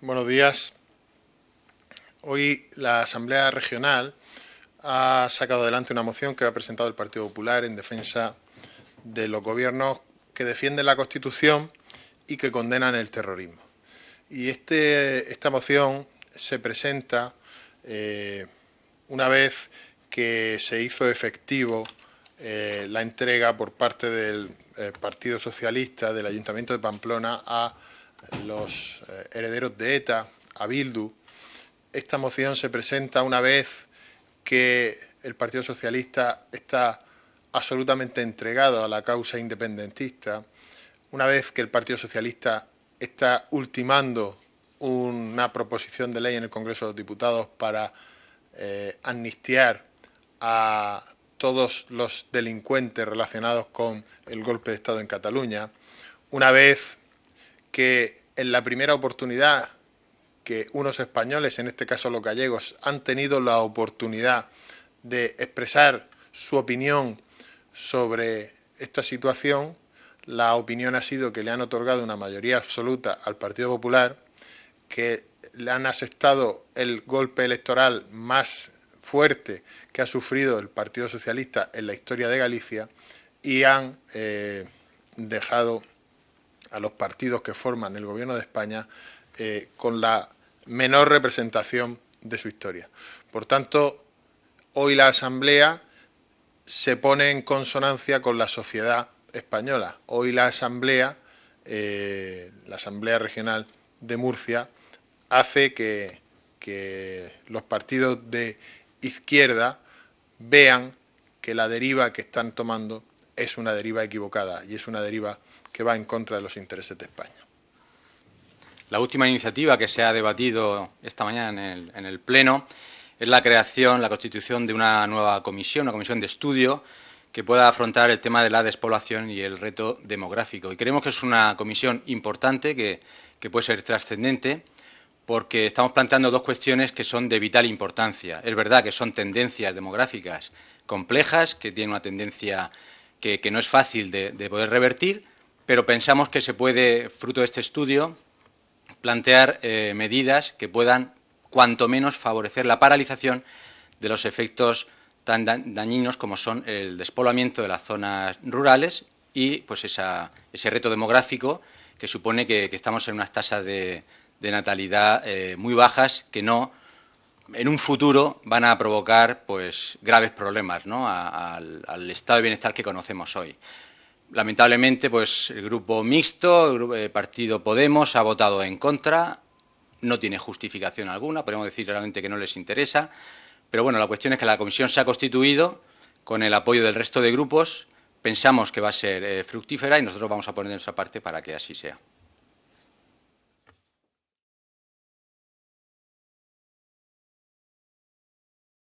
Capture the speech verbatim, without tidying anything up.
Buenos días. Hoy la Asamblea Regional ha sacado adelante una moción que ha presentado el Partido Popular en defensa de los gobiernos que defienden la Constitución y que condenan el terrorismo. Y este, esta moción se presenta eh, una vez que se hizo efectivo eh, la entrega por parte del eh, Partido Socialista del Ayuntamiento de Pamplona a los eh, herederos de ETA, a Bildu. Esta moción se presenta una vez que el Partido Socialista está absolutamente entregado a la causa independentista, una vez que el Partido Socialista está ultimando una proposición de ley en el Congreso de los Diputados para eh, amnistiar a todos los delincuentes relacionados con el golpe de Estado en Cataluña, una vez que en la primera oportunidad que unos españoles, en este caso los gallegos, han tenido la oportunidad de expresar su opinión sobre esta situación, la opinión ha sido que le han otorgado una mayoría absoluta al Partido Popular, que le han asestado el golpe electoral más fuerte que ha sufrido el Partido Socialista en la historia de Galicia y han eh, dejado a los partidos que forman el Gobierno de España eh, con la menor representación de su historia. Por tanto, hoy la Asamblea se pone en consonancia con la sociedad española. Hoy la Asamblea, eh, la Asamblea Regional de Murcia, hace que, que los partidos de izquierda vean que la deriva que están tomando es una deriva equivocada y es una deriva que va en contra de los intereses de España. La última iniciativa que se ha debatido esta mañana en el, en el Pleno es la creación, la constitución de una nueva comisión, una comisión de estudio que pueda afrontar el tema de la despoblación y el reto demográfico. Y creemos que es una comisión importante, que, que puede ser trascendente, porque estamos planteando dos cuestiones que son de vital importancia. Es verdad que son tendencias demográficas complejas, que tienen una tendencia que, que no es fácil de, de poder revertir, pero pensamos que se puede, fruto de este estudio, plantear eh, medidas que puedan, cuanto menos, favorecer la paralización de los efectos tan dañinos como son el despoblamiento de las zonas rurales y pues esa, ese reto demográfico que supone que, que estamos en unas tasas de, de natalidad eh, muy bajas que no, en un futuro, van a provocar pues graves problemas, ¿no?, a, a, al, al estado de bienestar que conocemos hoy. Lamentablemente, pues el grupo mixto, el grupo, eh, Partido Podemos, ha votado en contra, no tiene justificación alguna, podemos decir realmente que no les interesa, pero bueno, la cuestión es que la comisión se ha constituido con el apoyo del resto de grupos, pensamos que va a ser eh, fructífera y nosotros vamos a poner de nuestra parte para que así sea.